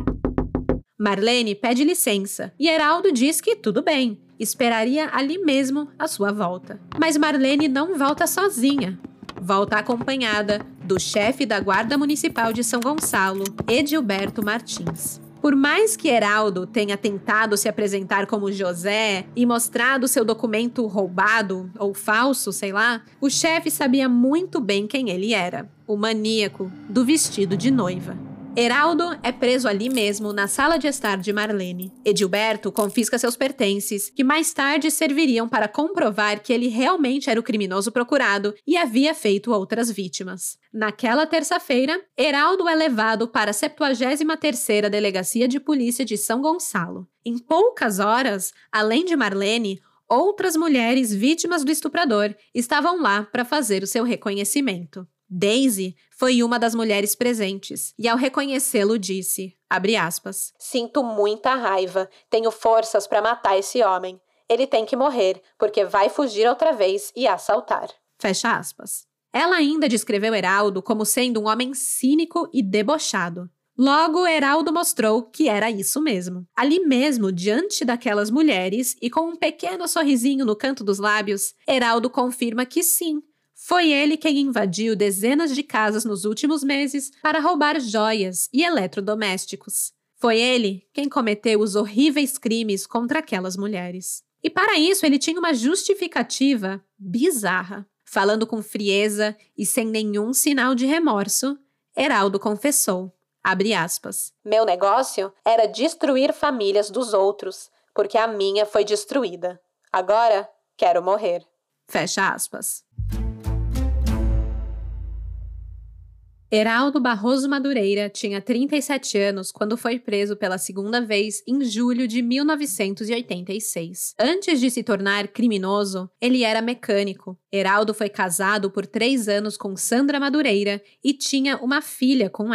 [SPEAKER 1] Marlene pede licença e Heraldo diz que tudo bem, esperaria ali mesmo a sua volta. Mas Marlene não volta sozinha. Volta acompanhada do chefe da Guarda Municipal de São Gonçalo, Edilberto Martins. Por mais que Heraldo tenha tentado se apresentar como José e mostrado seu documento roubado ou falso, sei lá, o chefe sabia muito bem quem ele era, o maníaco do vestido de noiva. Heraldo é preso ali mesmo, na sala de estar de Marlene. Edilberto confisca seus pertences, que mais tarde serviriam para comprovar que ele realmente era o criminoso procurado e havia feito outras vítimas. Naquela terça-feira, Heraldo é levado para a septuagésima terceira Delegacia de Polícia de São Gonçalo. Em poucas horas, além de Marlene, outras mulheres vítimas do estuprador estavam lá para fazer o seu reconhecimento. Daisy foi uma das mulheres presentes e, ao reconhecê-lo, disse, abre aspas, sinto muita raiva, tenho forças para matar esse homem. Ele tem que morrer, porque vai fugir outra vez e assaltar. Fecha aspas. Ela ainda descreveu Heraldo como sendo um homem cínico e debochado. Logo, Heraldo mostrou que era isso mesmo. Ali mesmo, diante daquelas mulheres e com um pequeno sorrisinho no canto dos lábios, Heraldo confirma que sim, foi ele quem invadiu dezenas de casas nos últimos meses para roubar joias e eletrodomésticos. Foi ele quem cometeu os horríveis crimes contra aquelas mulheres. E para isso ele tinha uma justificativa bizarra. Falando com frieza e sem nenhum sinal de remorso, Heraldo confessou, abre aspas, meu negócio era destruir famílias dos outros, porque a minha foi destruída. Agora quero morrer. Fecha aspas. Heraldo Barroso Madureira tinha trinta e sete anos quando foi preso pela segunda vez em julho de mil novecentos e oitenta e seis. Antes de se tornar criminoso, ele era mecânico. Heraldo foi casado por três anos com Sandra Madureira e tinha uma filha com ela.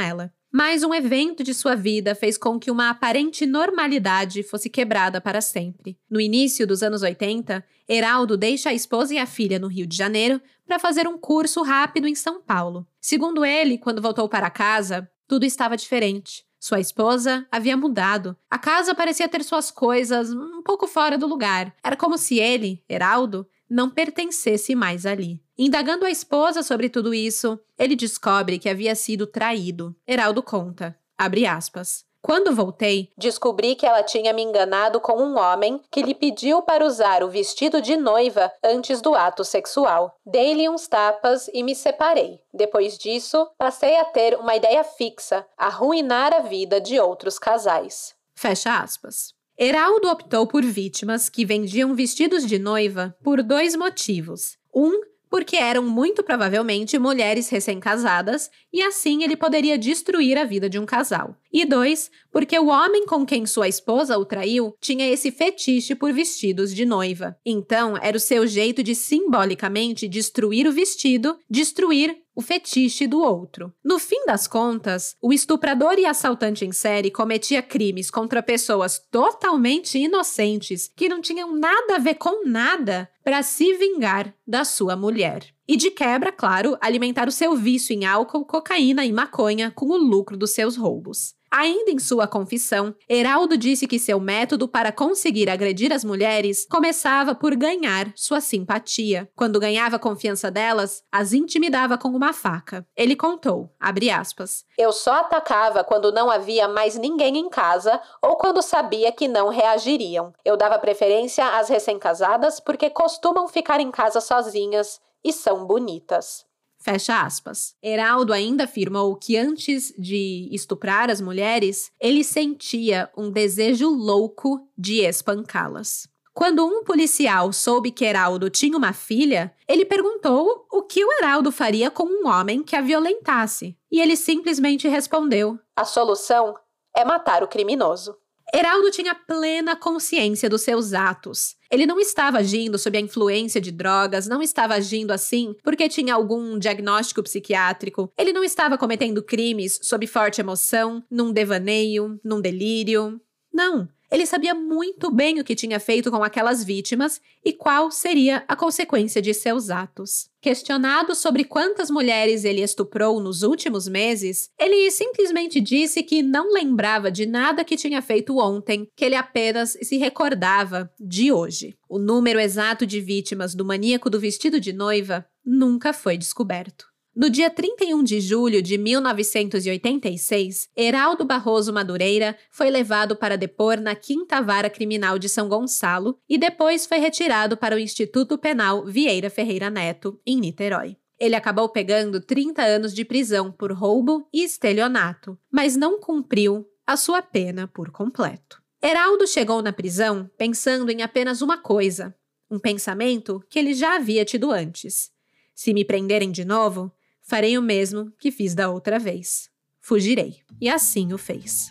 [SPEAKER 1] Mas um evento de sua vida fez com que uma aparente normalidade fosse quebrada para sempre. No início dos anos oitenta, Heraldo deixa a esposa e a filha no Rio de Janeiro para fazer um curso rápido em São Paulo. Segundo ele, quando voltou para casa, tudo estava diferente. Sua esposa havia mudado. A casa parecia ter suas coisas um pouco fora do lugar. Era como se ele, Heraldo, não pertencesse mais ali. Indagando a esposa sobre tudo isso, ele descobre que havia sido traído. Heraldo conta, abre aspas. Quando voltei, descobri que ela tinha me enganado com um homem que lhe pediu para usar o vestido de noiva antes do ato sexual. Dei-lhe uns tapas e me separei. Depois disso, passei a ter uma ideia fixa, arruinar a vida de outros casais. Fecha aspas. Heraldo optou por vítimas que vendiam vestidos de noiva por dois motivos. Um, porque eram muito provavelmente mulheres recém-casadas e assim ele poderia destruir a vida de um casal. E dois, porque o homem com quem sua esposa o traiu tinha esse fetiche por vestidos de noiva. Então, era o seu jeito de simbolicamente destruir o vestido, destruir o fetiche do outro. No fim das contas, o estuprador e assaltante em série cometia crimes contra pessoas totalmente inocentes que não tinham nada a ver com nada para se vingar da sua mulher. E de quebra, claro, alimentar o seu vício em álcool, cocaína e maconha com o lucro dos seus roubos. Ainda em sua confissão, Heraldo disse que seu método para conseguir agredir as mulheres começava por ganhar sua simpatia. Quando ganhava a confiança delas, as intimidava com uma faca. Ele contou, abre aspas, eu só atacava quando não havia mais ninguém em casa ou quando sabia que não reagiriam. Eu dava preferência às recém-casadas porque costumam ficar em casa sozinhas e são bonitas. Fecha aspas. Heraldo ainda afirmou que antes de estuprar as mulheres, ele sentia um desejo louco de espancá-las. Quando um policial soube que Heraldo tinha uma filha, ele perguntou o que o Heraldo faria com um homem que a violentasse. E ele simplesmente respondeu: a solução é matar o criminoso. Heraldo tinha plena consciência dos seus atos. Ele não estava agindo sob a influência de drogas, não estava agindo assim porque tinha algum diagnóstico psiquiátrico. Ele não estava cometendo crimes sob forte emoção, num devaneio, num delírio. Não. Ele sabia muito bem o que tinha feito com aquelas vítimas e qual seria a consequência de seus atos. Questionado sobre quantas mulheres ele estuprou nos últimos meses, ele simplesmente disse que não lembrava de nada que tinha feito ontem, que ele apenas se recordava de hoje. O número exato de vítimas do maníaco do vestido de noiva nunca foi descoberto. No dia trinta e um de julho de mil novecentos e oitenta e seis, Heraldo Barroso Madureira foi levado para depor na quinta Vara Criminal de São Gonçalo e depois foi retirado para o Instituto Penal Vieira Ferreira Neto, em Niterói. Ele acabou pegando trinta anos de prisão por roubo e estelionato, mas não cumpriu a sua pena por completo. Heraldo chegou na prisão pensando em apenas uma coisa, um pensamento que ele já havia tido antes. Se me prenderem de novo, farei o mesmo que fiz da outra vez. Fugirei. E assim o fez.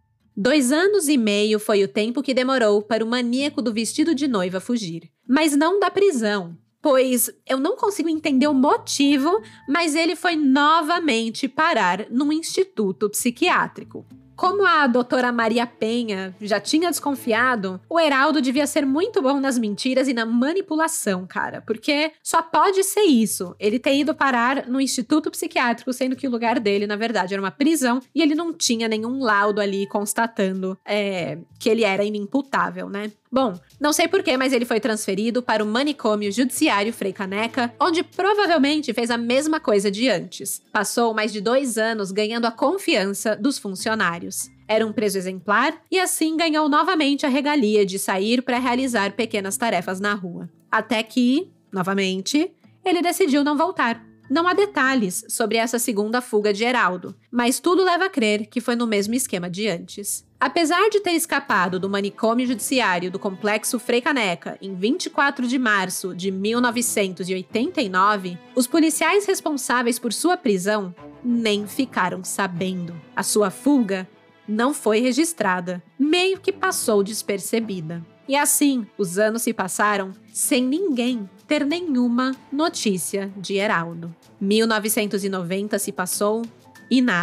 [SPEAKER 1] Dois anos e meio foi o tempo que demorou para o maníaco do vestido de noiva fugir. Mas não da prisão, pois eu não consigo entender o motivo, mas ele foi novamente parar num instituto psiquiátrico. Como a doutora Maria Penha já tinha desconfiado, o Heraldo devia ser muito bom nas mentiras e na manipulação, cara. Porque só pode ser isso. Ele ter ido parar no instituto psiquiátrico, sendo que o lugar dele, na verdade, era uma prisão. E ele não tinha nenhum laudo ali constatando é, que ele era inimputável, né? Bom, não sei porquê, mas ele foi transferido para o manicômio judiciário Frei Caneca, onde provavelmente fez a mesma coisa de antes. Passou mais de dois anos ganhando a confiança dos funcionários. Era um preso exemplar e assim ganhou novamente a regalia de sair para realizar pequenas tarefas na rua. Até que, novamente, ele decidiu não voltar. Não há detalhes sobre essa segunda fuga de Heraldo, mas tudo leva a crer que foi no mesmo esquema de antes. Apesar de ter escapado do manicômio judiciário do Complexo Frei Caneca em vinte e quatro de março de mil novecentos e oitenta e nove, os policiais responsáveis por sua prisão nem ficaram sabendo. A sua fuga não foi registrada, meio que passou despercebida. E assim, os anos se passaram sem ninguém ter nenhuma notícia de Heraldo. mil novecentos e noventa se passou e nada.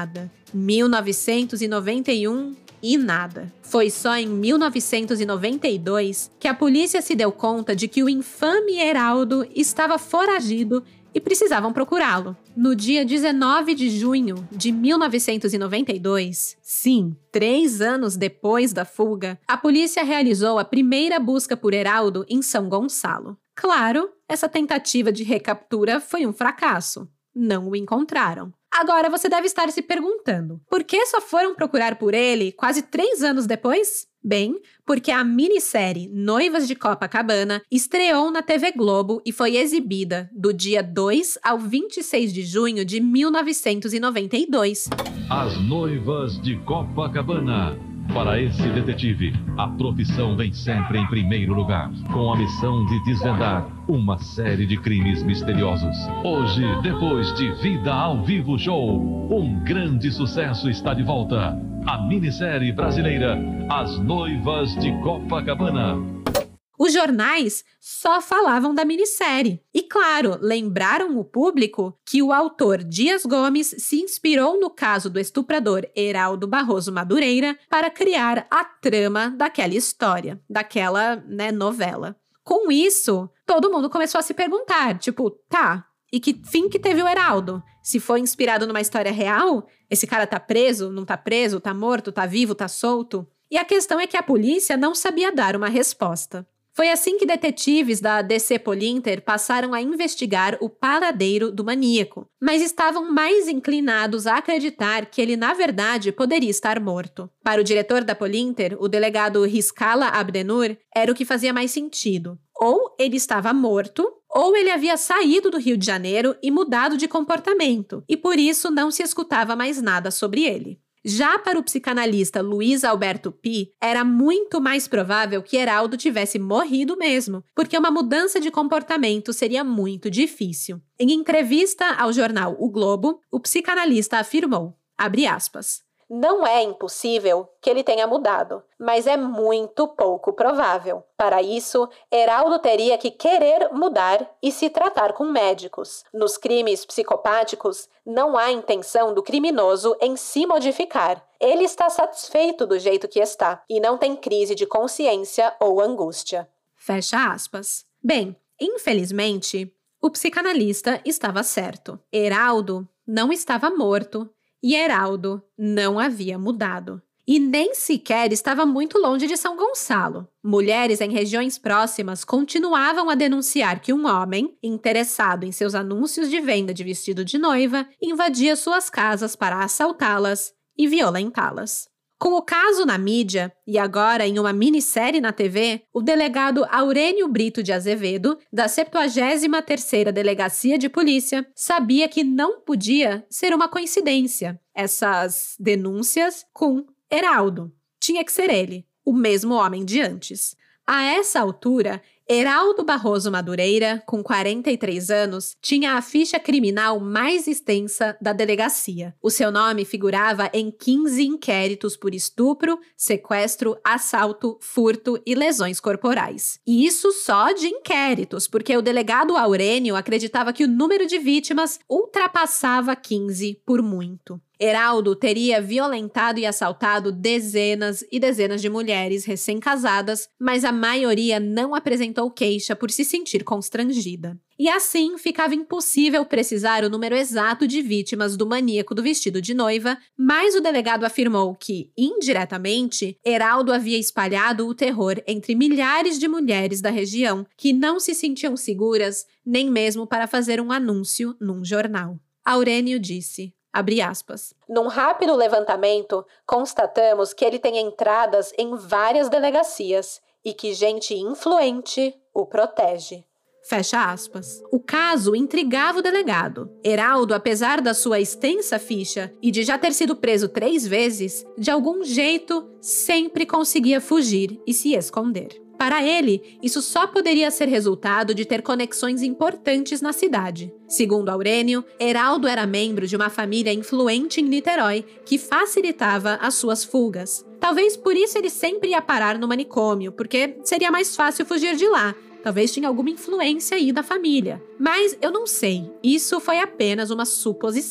[SPEAKER 1] mil novecentos e noventa e um e nada. Foi só em mil novecentos e noventa e dois que a polícia se deu conta de que o infame Heraldo estava foragido e precisavam procurá-lo. No dia dezenove de junho de mil novecentos e noventa e dois, sim, três anos depois da fuga, a polícia realizou a primeira busca por Heraldo em São Gonçalo. Claro, essa tentativa de recaptura foi um fracasso. Não o encontraram. Agora você deve estar se perguntando, por que só foram procurar por ele quase três anos depois? Bem, porque a minissérie Noivas de Copacabana estreou na T V Globo e foi exibida do dia dois ao vinte e seis de junho de mil novecentos e noventa e dois.
[SPEAKER 2] As Noivas de Copacabana. Para esse detetive, a profissão vem sempre em primeiro lugar, com a missão de desvendar uma série de crimes misteriosos. Hoje, depois de Vida ao Vivo Show, um grande sucesso está de volta. A minissérie brasileira As Noivas de Copacabana.
[SPEAKER 1] Os jornais só falavam da minissérie. E, claro, lembraram o público que o autor Dias Gomes se inspirou no caso do estuprador Heraldo Barroso Madureira para criar a trama daquela história, daquela, né, novela. Com isso, todo mundo começou a se perguntar, tipo, tá, e que fim que teve o Heraldo? Se foi inspirado numa história real, esse cara tá preso, não tá preso, tá morto, tá vivo, tá solto? E a questão é que a polícia não sabia dar uma resposta. Foi assim que detetives da D C Polinter passaram a investigar o paradeiro do maníaco, mas estavam mais inclinados a acreditar que ele, na verdade, poderia estar morto. Para o diretor da Polinter, o delegado Riscala Abdenur, era o que fazia mais sentido. Ou ele estava morto, ou ele havia saído do Rio de Janeiro e mudado de comportamento, e por isso não se escutava mais nada sobre ele. Já para o psicanalista Luiz Alberto Pi, era muito mais provável que Heraldo tivesse morrido mesmo, porque uma mudança de comportamento seria muito difícil. Em entrevista ao jornal O Globo, o psicanalista afirmou, abre aspas, não é impossível que ele tenha mudado, mas é muito pouco provável. Para isso, Heraldo teria que querer mudar e se tratar com médicos. Nos crimes psicopáticos, não há intenção do criminoso em se modificar. Ele está satisfeito do jeito que está e não tem crise de consciência ou angústia. Fecha aspas. Bem, infelizmente, o psicanalista estava certo. Heraldo não estava morto. E Heraldo não havia mudado. E nem sequer estava muito longe de São Gonçalo. Mulheres em regiões próximas continuavam a denunciar que um homem, interessado em seus anúncios de venda de vestido de noiva, invadia suas casas para assaltá-las e violentá-las. Com o caso na mídia, e agora em uma minissérie na T V, o delegado Aurênio Brito de Azevedo, da septuagésima terceira Delegacia de Polícia, sabia que não podia ser uma coincidência essas denúncias com Heraldo. Tinha que ser ele, o mesmo homem de antes. A essa altura, Heraldo Barroso Madureira, com quarenta e três anos, tinha a ficha criminal mais extensa da delegacia. O seu nome figurava em quinze inquéritos por estupro, sequestro, assalto, furto e lesões corporais. E isso só de inquéritos, porque o delegado Aurênio acreditava que o número de vítimas ultrapassava quinze por muito. Heraldo teria violentado e assaltado dezenas e dezenas de mulheres recém-casadas, mas a maioria não apresentou queixa por se sentir constrangida. E assim ficava impossível precisar o número exato de vítimas do maníaco do vestido de noiva, mas o delegado afirmou que, indiretamente, Heraldo havia espalhado o terror entre milhares de mulheres da região que não se sentiam seguras nem mesmo para fazer um anúncio num jornal. Aurênio disse, abre aspas, num rápido levantamento, constatamos que ele tem entradas em várias delegacias e que gente influente o protege. Fecha aspas. O caso intrigava o delegado. Heraldo, apesar da sua extensa ficha e de já ter sido preso três vezes, de algum jeito sempre conseguia fugir e se esconder. Para ele, isso só poderia ser resultado de ter conexões importantes na cidade. Segundo Aurênio, Heraldo era membro de uma família influente em Niterói que facilitava as suas fugas. Talvez por isso ele sempre ia parar no manicômio, porque seria mais fácil fugir de lá. Talvez tinha alguma influência aí da família. Mas eu não sei, isso foi apenas uma suposição.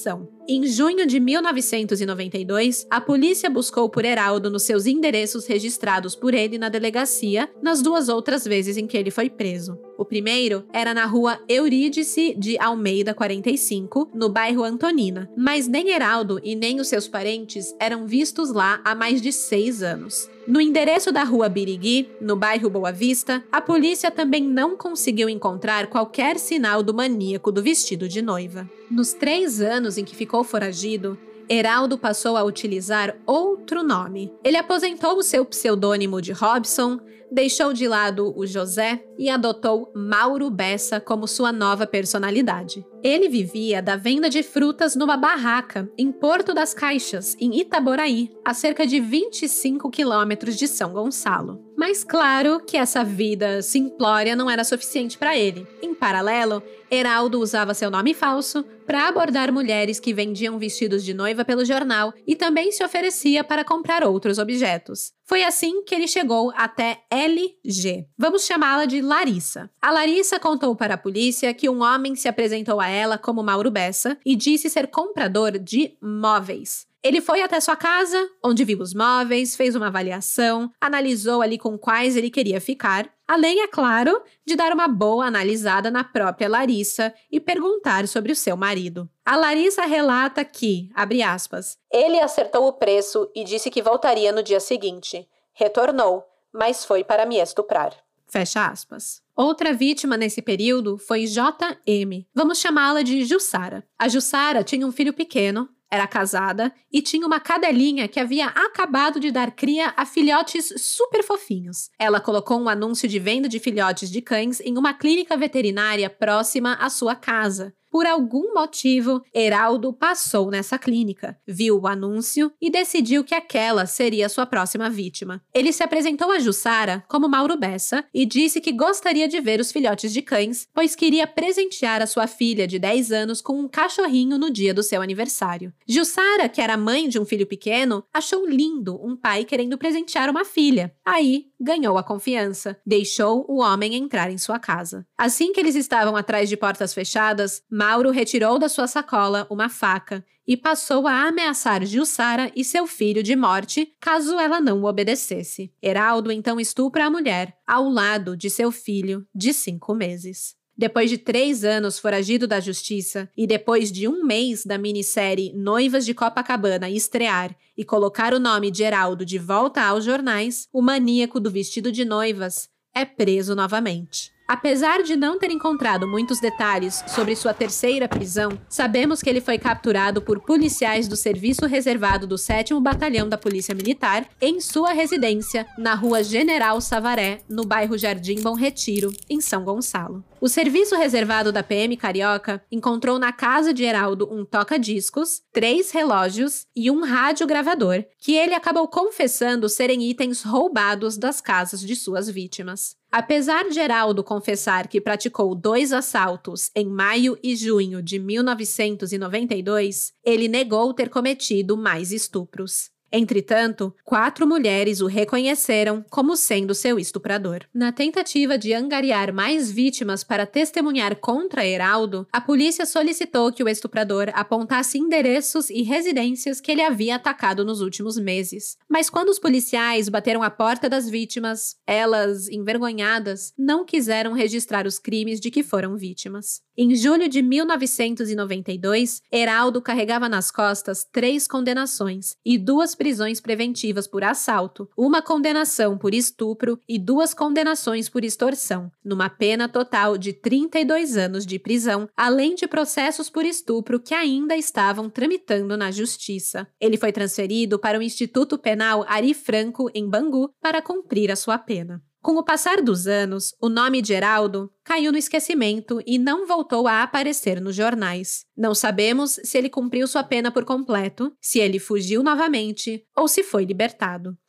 [SPEAKER 1] Em junho de mil novecentos e noventa e dois, a polícia buscou por Heraldo nos seus endereços registrados por ele na delegacia nas duas outras vezes em que ele foi preso. O primeiro era na rua Eurídice de Almeida quarenta e cinco, no bairro Antonina, mas nem Heraldo e nem os seus parentes eram vistos lá há mais de seis anos. No endereço da rua Birigui, no bairro Boa Vista, a polícia também não conseguiu encontrar qualquer sinal do maníaco do vestido de noiva. Nos três anos em que ficou foragido, Heraldo passou a utilizar outro nome. Ele aposentou o seu pseudônimo de Robson, deixou de lado o José e adotou Mauro Bessa como sua nova personalidade. Ele vivia da venda de frutas numa barraca em Porto das Caixas, em Itaboraí, a cerca de vinte e cinco quilômetros de São Gonçalo. Mas claro que essa vida simplória não era suficiente para ele. Em paralelo, Heraldo usava seu nome falso para abordar mulheres que vendiam vestidos de noiva pelo jornal e também se oferecia para comprar outros objetos. Foi assim que ele chegou até L G. Vamos chamá-la de Larissa. A Larissa contou para a polícia que um homem se apresentou a ela como Mauro Bessa e disse ser comprador de móveis. Ele foi até sua casa, onde viu os móveis, fez uma avaliação, analisou ali com quais ele queria ficar, além, é claro, de dar uma boa analisada na própria Larissa e perguntar sobre o seu marido. A Larissa relata que, abre aspas, ele acertou o preço e disse que voltaria no dia seguinte. Retornou, mas foi para me estuprar. Fecha aspas. Outra vítima nesse período foi J M. Vamos chamá-la de Jussara. A Jussara tinha um filho pequeno, era casada e tinha uma cadelinha que havia acabado de dar cria a filhotes super fofinhos. Ela colocou um anúncio de venda de filhotes de cães em uma clínica veterinária próxima à sua casa. Por algum motivo, Heraldo passou nessa clínica, viu o anúncio e decidiu que aquela seria sua próxima vítima. Ele se apresentou a Jussara como Mauro Bessa e disse que gostaria de ver os filhotes de cães, pois queria presentear a sua filha de dez anos com um cachorrinho no dia do seu aniversário. Jussara, que era mãe de um filho pequeno, achou lindo um pai querendo presentear uma filha. Aí, ganhou a confiança, deixou o homem entrar em sua casa. Assim que eles estavam atrás de portas fechadas, Mauro retirou da sua sacola uma faca e passou a ameaçar Jussara e seu filho de morte caso ela não o obedecesse. Heraldo então estupra a mulher, ao lado de seu filho de cinco meses. Depois de três anos foragido da justiça e depois de um mês da minissérie Noivas de Copacabana estrear e colocar o nome de Heraldo de volta aos jornais, o maníaco do vestido de noivas é preso novamente. Apesar de não ter encontrado muitos detalhes sobre sua terceira prisão, sabemos que ele foi capturado por policiais do Serviço Reservado do sétimo Batalhão da Polícia Militar em sua residência na Rua General Savaré, no bairro Jardim Bom Retiro, em São Gonçalo. O Serviço Reservado da P M Carioca encontrou na casa de Heraldo um toca-discos, três relógios e um rádio-gravador, que ele acabou confessando serem itens roubados das casas de suas vítimas. Apesar de Heraldo confessar que praticou dois assaltos em maio e junho de mil novecentos e noventa e dois, ele negou ter cometido mais estupros. Entretanto, quatro mulheres o reconheceram como sendo seu estuprador. Na tentativa de angariar mais vítimas para testemunhar contra Heraldo, a polícia solicitou que o estuprador apontasse endereços e residências que ele havia atacado nos últimos meses. Mas quando os policiais bateram à porta das vítimas, elas, envergonhadas, não quiseram registrar os crimes de que foram vítimas. Em julho de mil novecentos e noventa e dois, Heraldo carregava nas costas três condenações e duas prisões preventivas por assalto, uma condenação por estupro e duas condenações por extorsão, numa pena total de trinta e dois anos de prisão, além de processos por estupro que ainda estavam tramitando na justiça. Ele foi transferido para o Instituto Penal Ari Franco, em Bangu, para cumprir a sua pena. Com o passar dos anos, o nome de Heraldo caiu no esquecimento e não voltou a aparecer nos jornais. Não sabemos se ele cumpriu sua pena por completo, se ele fugiu novamente ou se foi libertado.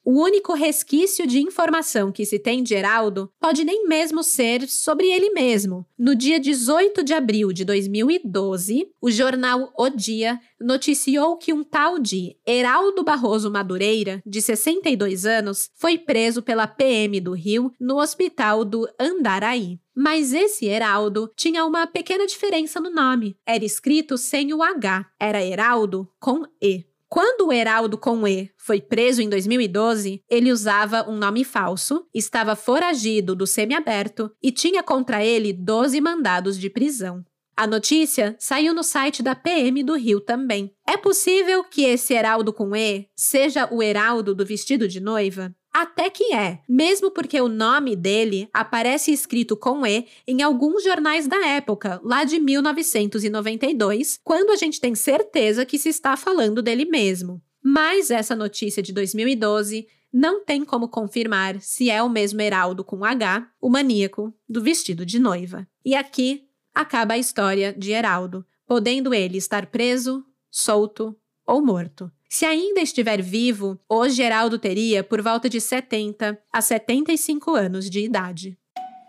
[SPEAKER 1] O único resquício de informação que se tem de Heraldo pode nem mesmo ser sobre ele mesmo. No dia dezoito de abril de dois mil e doze, o jornal O Dia noticiou que um tal de Heraldo Barroso Madureira, de sessenta e dois anos, foi preso pela P M do Rio no hospital do Andaraí. Mas esse Heraldo tinha uma pequena diferença no nome. Era escrito sem o H. Era Heraldo com E. Quando o Heraldo com E foi preso em dois mil e doze, ele usava um nome falso, estava foragido do semiaberto e tinha contra ele doze mandados de prisão. A notícia saiu no site da P M do Rio também. É possível que esse Heraldo com E seja o Heraldo do vestido de noiva? Até que é, mesmo porque o nome dele aparece escrito com E em alguns jornais da época, lá de mil novecentos e noventa e dois, quando a gente tem certeza que se está falando dele mesmo. Mas essa notícia de dois mil e doze não tem como confirmar se é o mesmo Heraldo com H, o maníaco do vestido de noiva. E aqui acaba a história de Heraldo, podendo ele estar preso, solto ou morto. Se ainda estiver vivo, hoje Heraldo teria por volta de setenta a setenta e cinco anos de idade.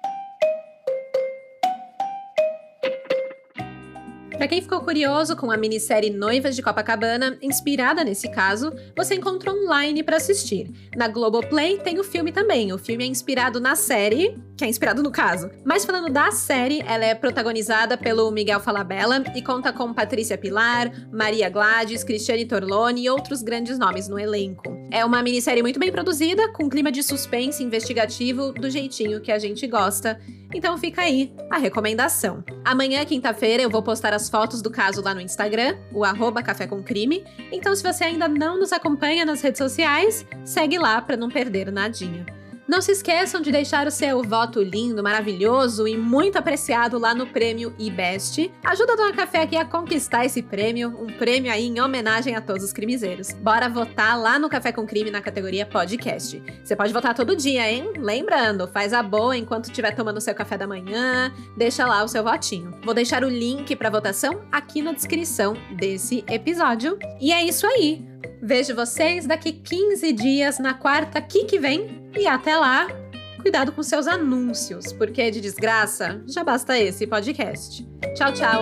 [SPEAKER 1] Para quem ficou curioso com a minissérie Noivas de Copacabana, inspirada nesse caso, você encontra online para assistir. Na Globoplay tem o filme também. O filme é inspirado na série, que é inspirado no caso. Mas falando da série, ela é protagonizada pelo Miguel Falabella e conta com Patrícia Pilar, Maria Gladys, Cristiane Torlone e outros grandes nomes no elenco. É uma minissérie muito bem produzida, com clima de suspense investigativo do jeitinho que a gente gosta. Então fica aí a recomendação. Amanhã, quinta-feira, eu vou postar as fotos do caso lá no Instagram, o arroba Café com Crime. Então se você ainda não nos acompanha nas redes sociais, segue lá para não perder nadinha. Não se esqueçam de deixar o seu voto lindo, maravilhoso e muito apreciado lá no prêmio iBest. Ajuda a Dona Café aqui a conquistar esse prêmio, um prêmio aí em homenagem a todos os crimezeiros. Bora votar lá no Café com Crime na categoria podcast. Você pode votar todo dia, hein? Lembrando, faz a boa enquanto estiver tomando seu café da manhã, deixa lá o seu votinho. Vou deixar o link para votação aqui na descrição desse episódio. E é isso aí! Vejo vocês daqui quinze dias, na quarta que que vem. E até lá, cuidado com seus anúncios, porque de desgraça já basta esse podcast. Tchau, tchau!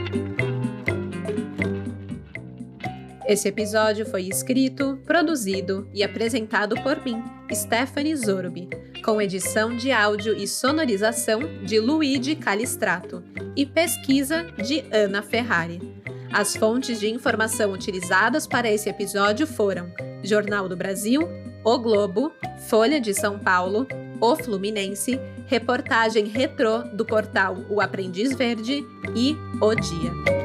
[SPEAKER 1] Esse episódio foi escrito, produzido e apresentado por mim, Stephanie Zorubi, com edição de áudio e sonorização de Luigi Calistrato e pesquisa de Ana Ferrari. As fontes de informação utilizadas para esse episódio foram Jornal do Brasil, O Globo, Folha de São Paulo, O Fluminense, reportagem retrô do portal O Aprendiz Verde e O Dia.